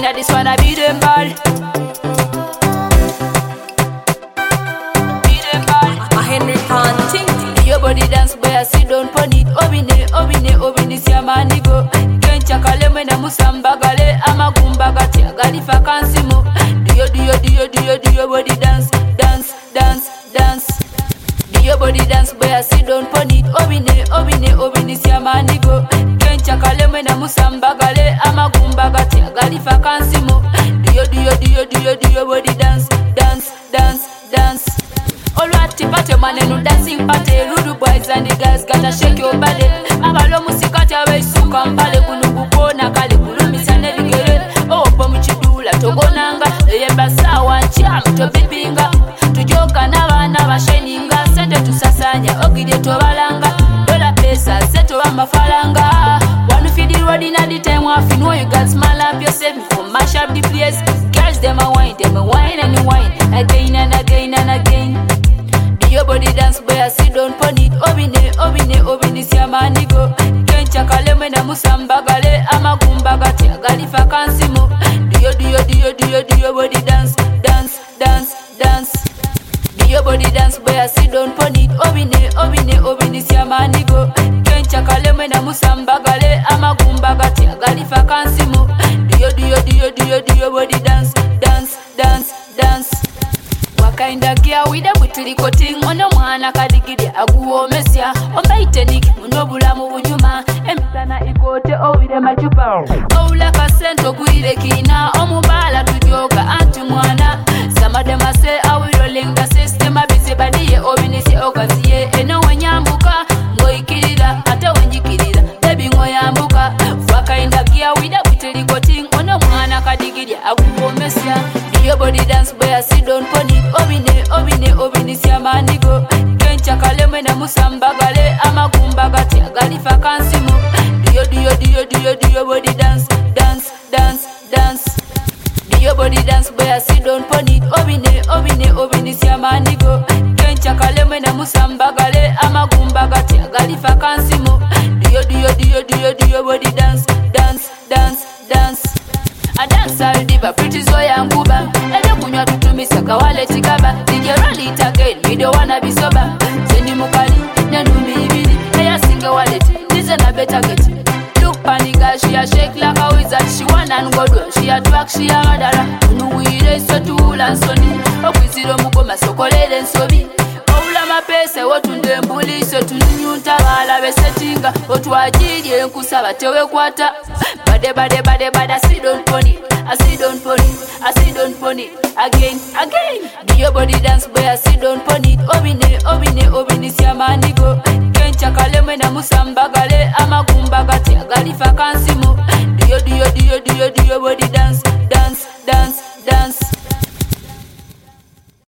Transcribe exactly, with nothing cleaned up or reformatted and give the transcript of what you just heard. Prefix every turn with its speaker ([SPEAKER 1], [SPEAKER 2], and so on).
[SPEAKER 1] inna this one I beat them ball. Beat them ball.
[SPEAKER 2] A Henry Panting.
[SPEAKER 1] Your body dance boy I sit down pon it. Obine, obine, obine siya manigo. Kencha kale mwena musamba gale. Amagumba gati agalifa kansimo. Do your, do your, do your, do your, do your body dance, dance, dance, dance. Do your body dance boy I sit down pon it. Obine, obine, obine siya manigo. Kencha kale mwena musamba gale. Amagumba gati agalifa kansimo. Do your, do your, do your, do your, do your body dance, dance, dance, dance. Olwati pate manenu dancing pate. Rude boys and the girls gotta shake your body. Abalo musikati abeisuka mpale. Kunubukona kale kulumisa nebigere. Opo mchidula togonanga. Eyemba sawa nchiamu tobibinga. Tujoka n'abaana basheninga. Sente tusasanya ogide tobalanga. Dola pesa seto wamafalanga. One feed the road in a the time off. You know you got smile up yourself before mash up the place. Girls them a wine, them a wine and a wine. Again and again and again. Your body dance boy I sit down pon it. Obine, obine, obine siya manigo. Kencha kale mwena musamba gale. Amagumba gati agalifa kansimo. Do your, do your, do your, do your, do your body dance, dance, dance, dance. Do your body dance boy I sit down pon it. Obine, obine, obine siya manigo. Kencha kale mwena musamba gale. Amagumba gati agalifa kansimo. Do your, do your, do your, do your, do your body dance, dance, dance, dance. Wakainda gear with a butili coating on a mwana kadigidi aguo mesia ombaite niki munobula mu bujuma emtana ikote ovide machupa oula kasento kuire kina omubala tujoga anti mwana samade mase awiro lenga system abise badiye obinisi okaziye eno wenyambuka ngoikirira ate wenjikirira baby ngoyambuka wakainda gear with a butili coating on a mwana kadigidi aguo mesia your body dance boy I sit down pon it. Obine, obine, obine siya manigo. Kencha kale mwena musamba gale. Amagumba gati agalifa kansimo. Do your, do your, do your, do your, do your body dance, dance, dance, dance. Do your body dance boy I sit down pon it. Obine, obine, obine siya manigo. Kencha kale mwena musamba gale. Amagumba gati agalifa kansimo. Do your, do your, do your, do your, do your body dance, dance, dance, dance. A dance all diva, pretty zoya nkuba. Ede kunywa tutumisa kawale chikaba. Did you roll it again? We don't wanna be sober. Sendi mukali, nyanumi ibili. Eya singe wallet, dize na better get. Look paniga, she a shake like a wizard. She wanna and go do, she a twerk, she a madara. Unuwire so tuula nsoni. Okwiziro mugoma sokolele nsobi. Oula mapese wotunde mbuli so tunyunta bala besetinga. Otwajiri enkusaba tewe kwata. Bade bade bade bade I sit down pon it. I sit down pon it. I sit down pon it. Again, again. Do your body dance boy I sit down pon it. Obine, obine, obine siya